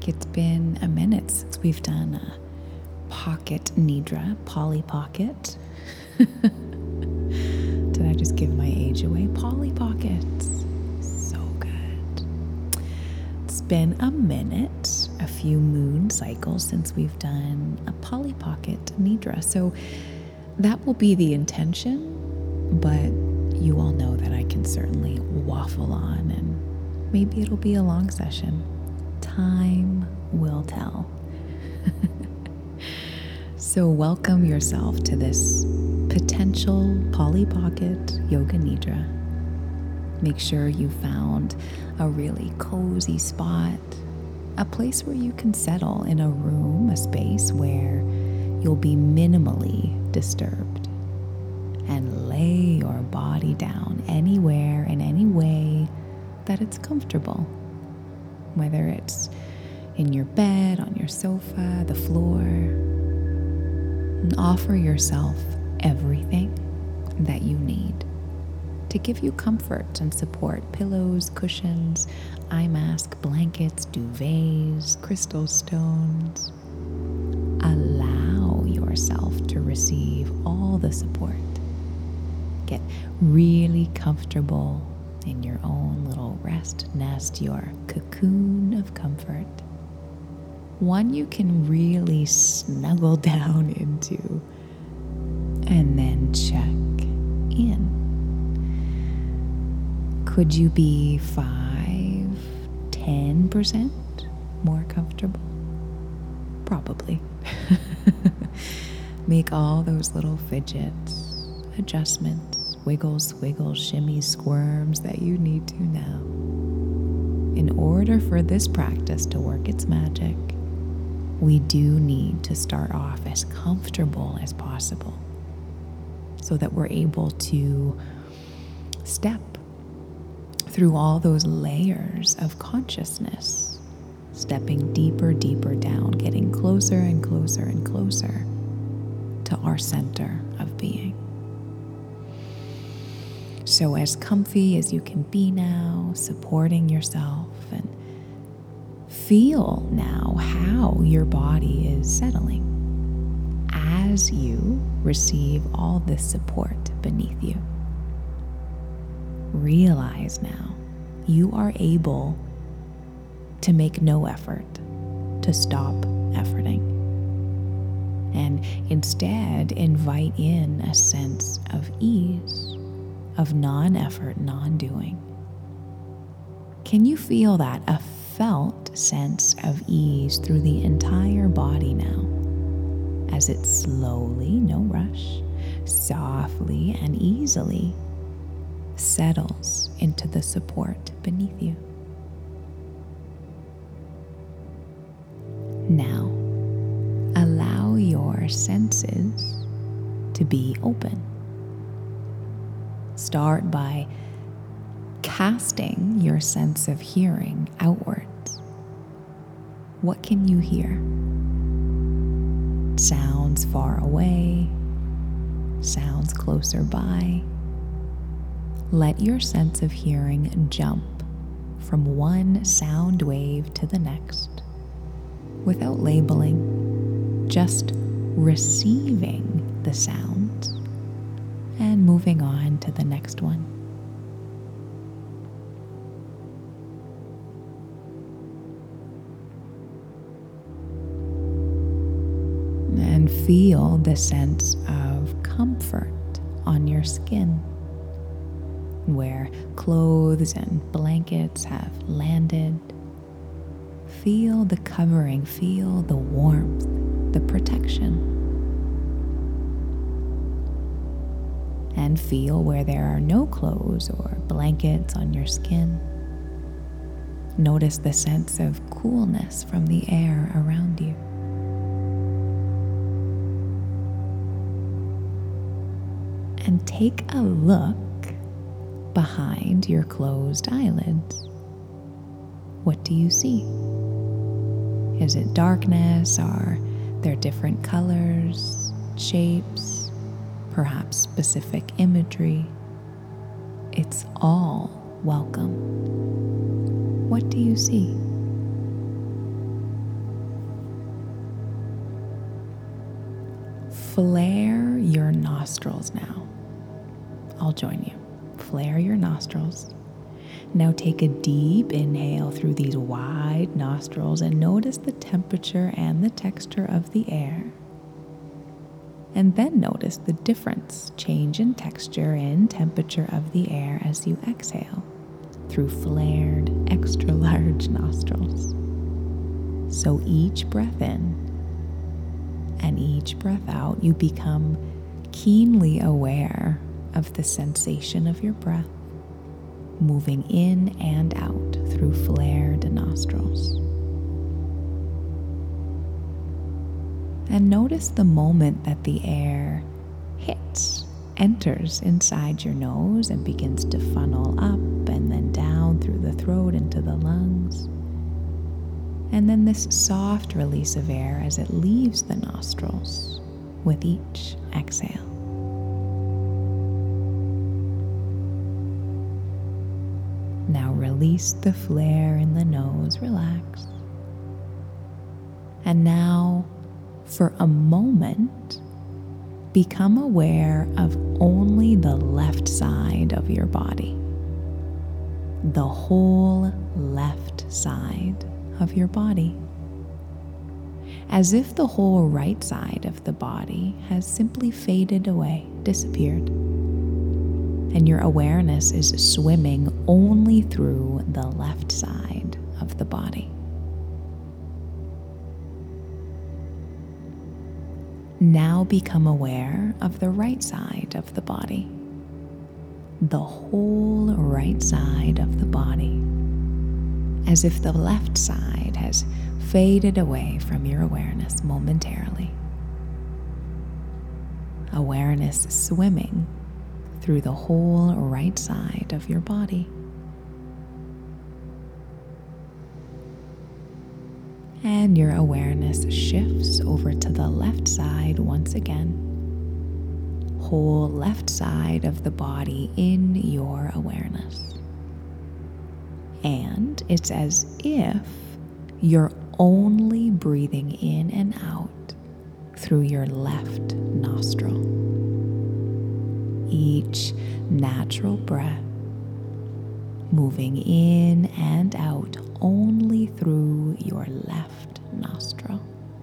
like it's been a minute since we've done a pocket nidra, Polly Pocket. Did I just give my age away? Polly Pockets. So good. It's been a minute, a few moon cycles since we've done a Polly Pocket nidra. So that will be the intention, but you all know that I can certainly waffle on, and maybe it'll be a long session. Time will tell. So welcome yourself to this potential Polly Pocket Yoga Nidra. Make sure you found a really cozy spot, a place where you can settle in a room, a space where you'll be minimally disturbed, and lay your body down anywhere in any way that it's comfortable, whether it's in your bed, on your sofa, the floor. And offer yourself everything that you need to give you comfort and support: pillows, cushions, eye mask, blankets, duvets, crystal stones. Allow yourself to receive all the support. Get really comfortable in your own little rest nest, your cocoon of comfort. One you can really snuggle down into, and then check in. Could you be 5-10% more comfortable? Probably. Make all those little fidgets, adjustments, wiggles, squiggles, shimmies, squirms that you need to now. In order for this practice to work its magic, we do need to start off as comfortable as possible so that we're able to step through all those layers of consciousness, stepping deeper, deeper down, getting closer and closer and closer to our center of being. So as comfy as you can be now, supporting yourself, and feel now how your body is settling as you receive all this support beneath you. Realize now you are able to make no effort to stop efforting, and instead invite in a sense of ease, of non-effort, non-doing. Can you feel that? A felt sense of ease through the entire body now, as it slowly, no rush, softly and easily settles into the support beneath you. Now, allow your senses to be open. Start by casting your sense of hearing outwards. What can you hear? Sounds far away, sounds closer by. Let your sense of hearing jump from one sound wave to the next without labeling, just receiving the sounds and moving on to the next one. And feel the sense of comfort on your skin, where clothes and blankets have landed. Feel the covering, feel the warmth, the protection. And feel where there are no clothes or blankets on your skin. Notice the sense of coolness from the air around you. And take a look behind your closed eyelids. What do you see? Is it darkness? Are there different colors, shapes, perhaps specific imagery? It's all welcome. What do you see? flare your nostrils now. I'll join you. Flare your nostrils. Now take a deep inhale through these wide nostrils and notice the temperature and the texture of the air. And then notice the difference, change in texture and temperature of the air as you exhale through flared, extra large nostrils. So each breath in and each breath out, you become keenly aware of the sensation of your breath moving in and out through flared nostrils. And notice the moment that the air enters inside your nose and begins to funnel up and then down through the throat into the lungs. And then this soft release of air as it leaves the nostrils with each exhale. Now release the flare in the nose, relax. And now, for a moment, become aware of only the left side of your body. The whole left side of your body. As if the whole right side of the body has simply faded away, disappeared. And your awareness is swimming only through the left side of the body. Now become aware of the right side of the body, the whole right side of the body, as if the left side has faded away from your awareness momentarily. Awareness swimming through the whole right side of your body. And your awareness shifts over to the left side once again. Whole left side of the body in your awareness. And it's as if you're only breathing in and out through your left nostril. Each natural breath moving in and out only through your left nostril.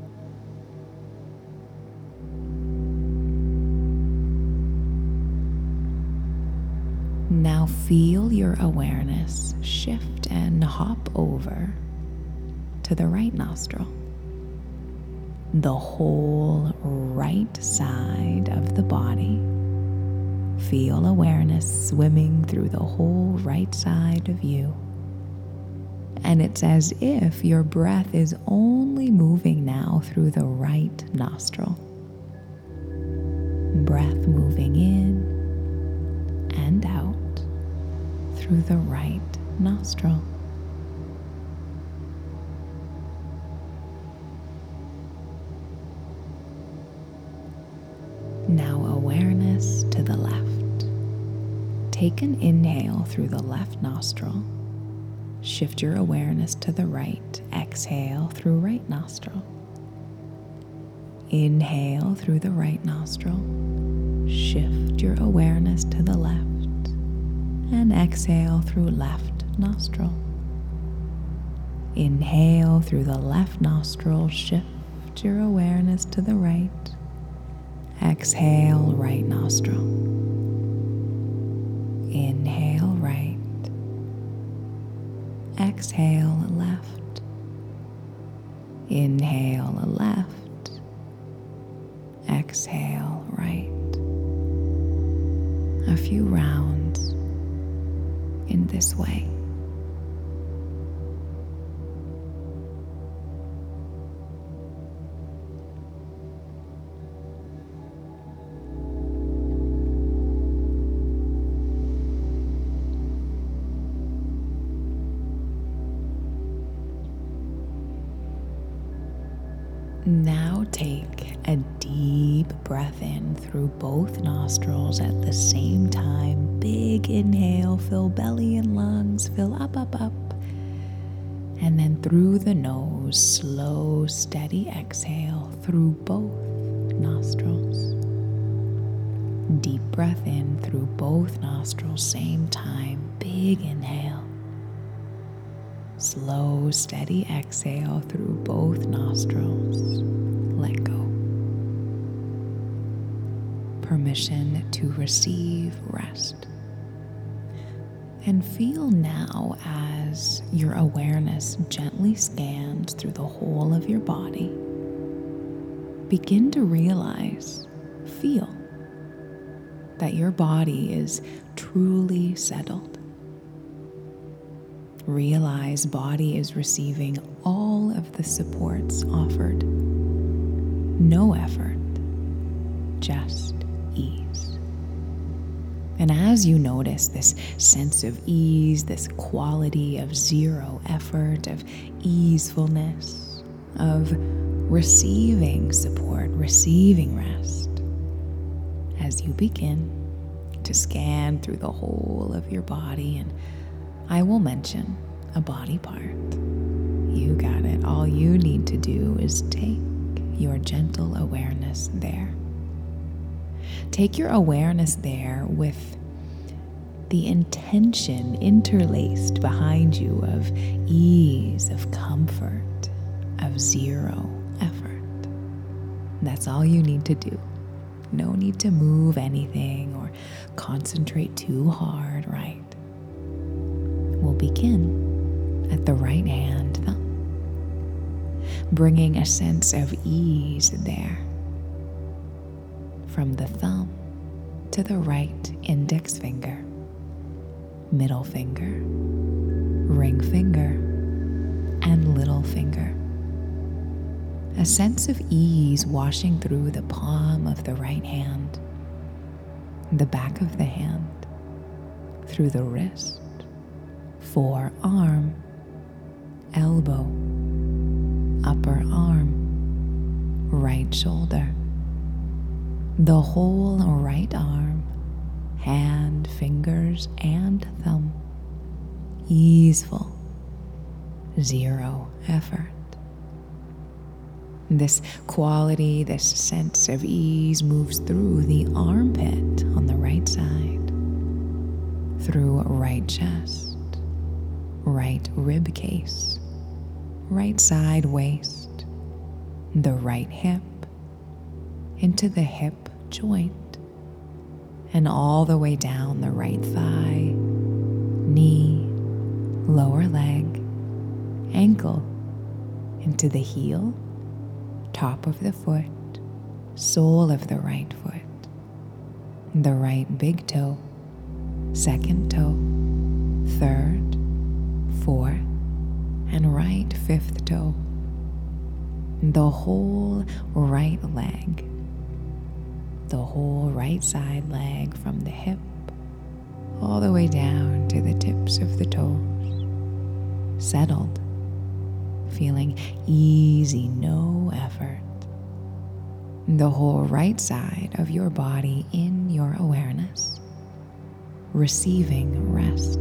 Now feel your awareness shift and hop over to the right nostril. The whole right side of the body. Feel awareness swimming through the whole right side of you. And it's as if your breath is only moving now through the right nostril. Breath moving in and out through the right nostril. Now awareness to the left. Take an inhale through the left nostril. Shift your awareness to the right. Exhale through right nostril. Inhale through the right nostril. Shift your awareness to the left. And exhale through left nostril. Inhale through the left nostril. Shift your awareness to the right. Exhale, right nostril. Inhale, right. Exhale, left. Inhale, left. Exhale, right. A few rounds in this way. Now take a deep breath in through both nostrils at the same time. Big inhale, fill belly and lungs, fill up, up, up. And then through the nose, slow, steady exhale through both nostrils. Deep breath in through both nostrils, same time. Big inhale. Slow, steady exhale through both nostrils. Let go. Permission to receive rest. And feel now as your awareness gently scans through the whole of your body. Begin to realize, feel that your body is truly settled. Realize body is receiving all of the supports offered. No effort, just ease. And as you notice this sense of ease, this quality of zero effort, of easefulness, of receiving support, receiving rest, as you begin to scan through the whole of your body, and I will mention a body part. You got it. All you need to do is take your gentle awareness there. Take your awareness there with the intention interlaced behind you of ease, of comfort, of zero effort. That's all you need to do. No need to move anything or concentrate too hard, right? We'll begin at the right hand thumb, bringing a sense of ease there. From the thumb to the right index finger, middle finger, ring finger, and little finger. A sense of ease washing through the palm of the right hand, the back of the hand, through the wrist, forearm, elbow, upper arm, right shoulder, the whole right arm, hand, fingers, and thumb. Easeful, zero effort. This quality, this sense of ease moves through the armpit on the right side, through right chest, right rib case, right side waist, the right hip, into the hip joint, and all the way down the right thigh, knee, lower leg, ankle, into the heel, top of the foot, sole of the right foot, the right big toe, second toe, third, fourth, and right fifth toe, the whole right leg, the whole right side leg from the hip all the way down to the tips of the toes, settled, feeling easy, no effort. The whole right side of your body in your awareness, receiving rest.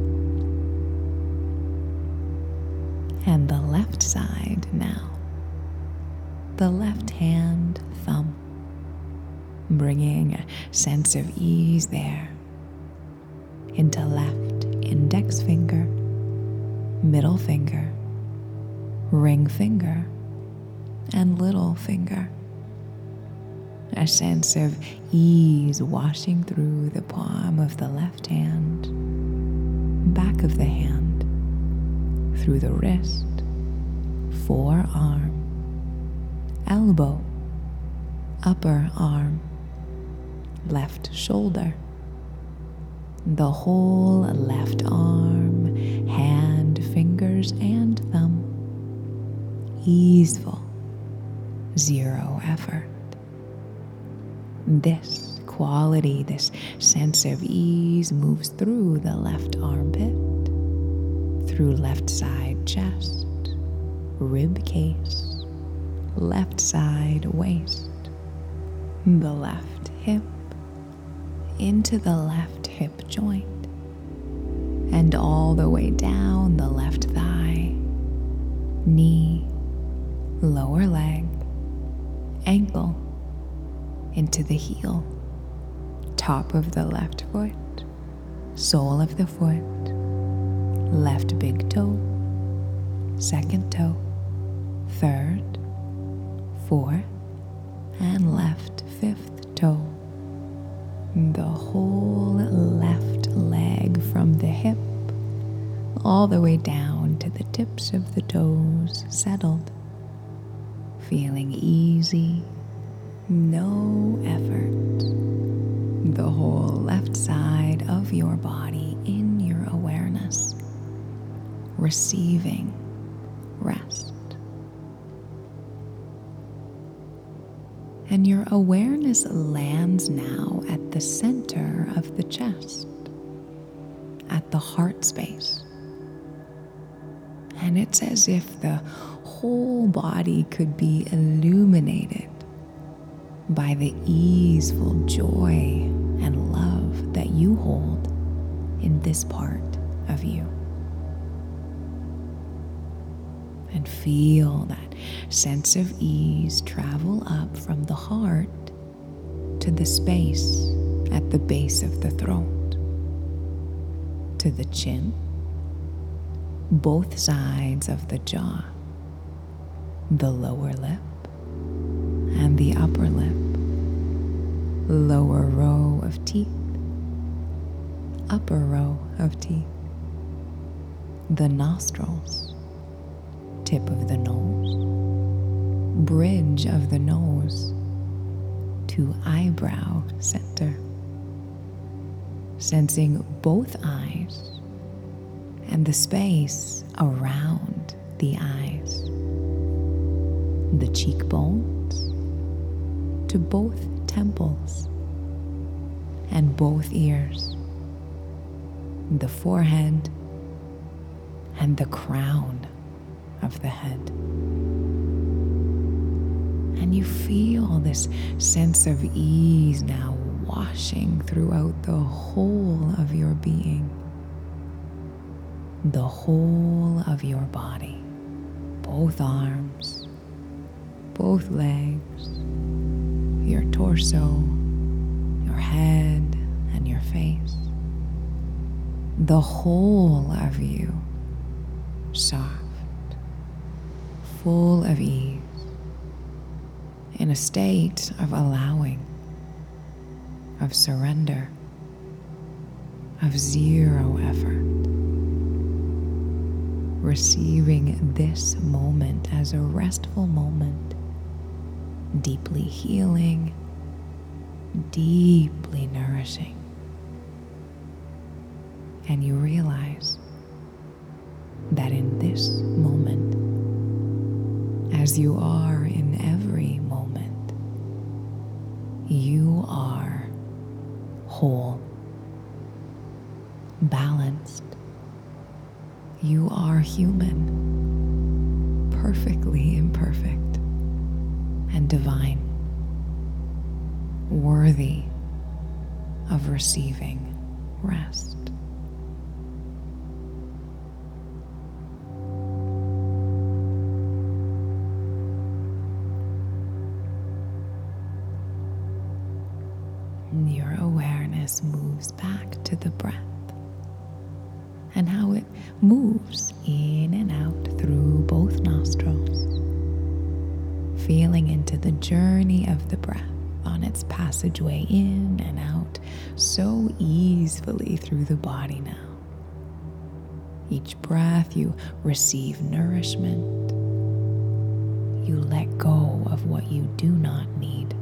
And the left side now, the left hand thumb, bringing a sense of ease there into left index finger, middle finger, ring finger, and little finger. A sense of ease washing through the palm of the left hand, back of the hand, through the wrist, forearm, elbow, upper arm, left shoulder, the whole left arm, hand, fingers, and thumb. Easeful, zero effort. This quality, this sense of ease moves through the left armpit, through left side chest, rib case, left side waist, the left hip, into the left hip joint, and all the way down the left thigh, knee, lower leg, ankle, into the heel, top of the left foot, sole of the foot, left big toe, second toe, third, fourth, and left fifth toe. The whole left leg from the hip all the way down to the tips of the toes settled, feeling easy, no effort. The whole left side of your body in your awareness, receiving rest. And your awareness lands now at the center of the chest, at the heart space. And it's as if the whole body could be illuminated by the easeful joy and love that you hold in this part of you. And feel that sense of ease travel up from the heart to the space at the base of the throat, to the chin, both sides of the jaw, the lower lip and the upper lip, lower row of teeth, upper row of teeth, the nostrils, tip of the nose, bridge of the nose to eyebrow center, sensing both eyes and the space around the eyes, the cheekbones to both temples and both ears, the forehead and the crown of the head. And you feel this sense of ease now washing throughout the whole of your being, the whole of your body, both arms, both legs, your torso, your head, and your face. The whole of you, soft, full of ease, in a state of allowing, of surrender, of zero effort. Receiving this moment as a restful moment, deeply healing, deeply nourishing. And you realize that in this moment, as you are in every moment, you are whole, balanced. You are human, perfectly imperfect, and divine, worthy of receiving rest. Your awareness moves back to the breath and how it moves in and out through both nostrils, feeling into the journey of the breath on its passageway in and out so easily through the body now. Each breath you receive nourishment, you let go of what you do not need.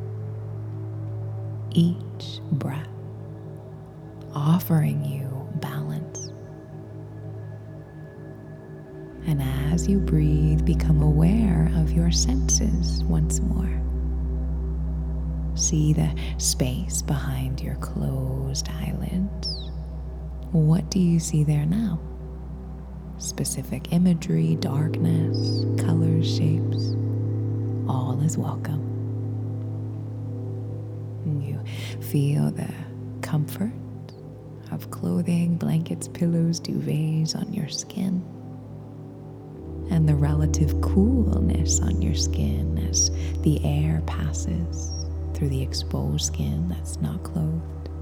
Each breath offering you balance. And as you breathe, become aware of your senses once more. See the space behind your closed eyelids. What do you see there now? Specific imagery, darkness, colors, shapes, all is welcome. You feel the comfort of clothing, blankets, pillows, duvets on your skin, and the relative coolness on your skin as the air passes through the exposed skin that's not clothed.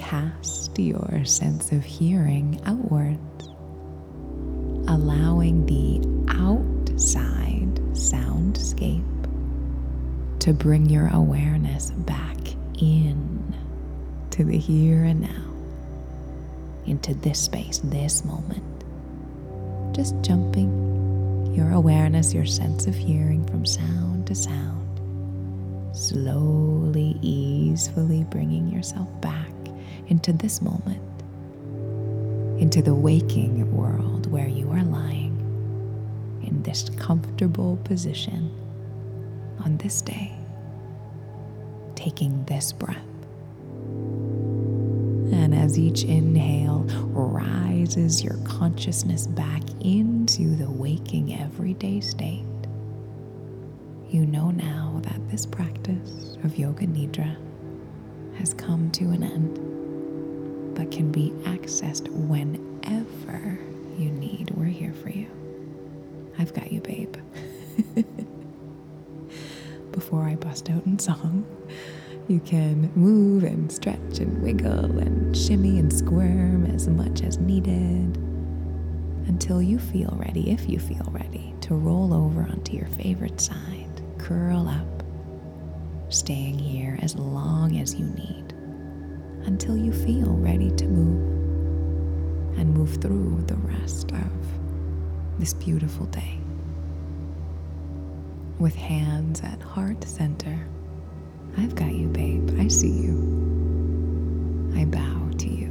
cast your sense of hearing outwards, allowing the outside soundscape to bring your awareness back in to the here and now, into this space, this moment. Just jumping your awareness, your sense of hearing from sound to sound, slowly, easily bringing yourself back into this moment, into the waking world where you are lying in this comfortable position on this day, taking this breath. And as each inhale rises your consciousness back into the waking everyday state, you know now that this practice of Yoga Nidra has come to an end, but can be accessed whenever you need. We're here for you. I've got you, babe. Before I bust out in song, you can move and stretch and wiggle and shimmy and squirm as much as needed until you feel ready, if you feel ready, to roll over onto your favorite side, curl up, staying here as long as you need until you feel ready to move and move through the rest of this beautiful day. With hands at heart center, I've got you, babe. I see you. I bow to you.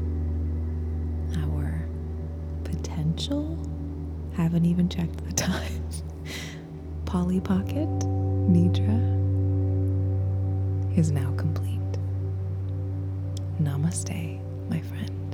Our potential, haven't even checked the time, Polly Pocket Nidra is now complete. Namaste, my friend.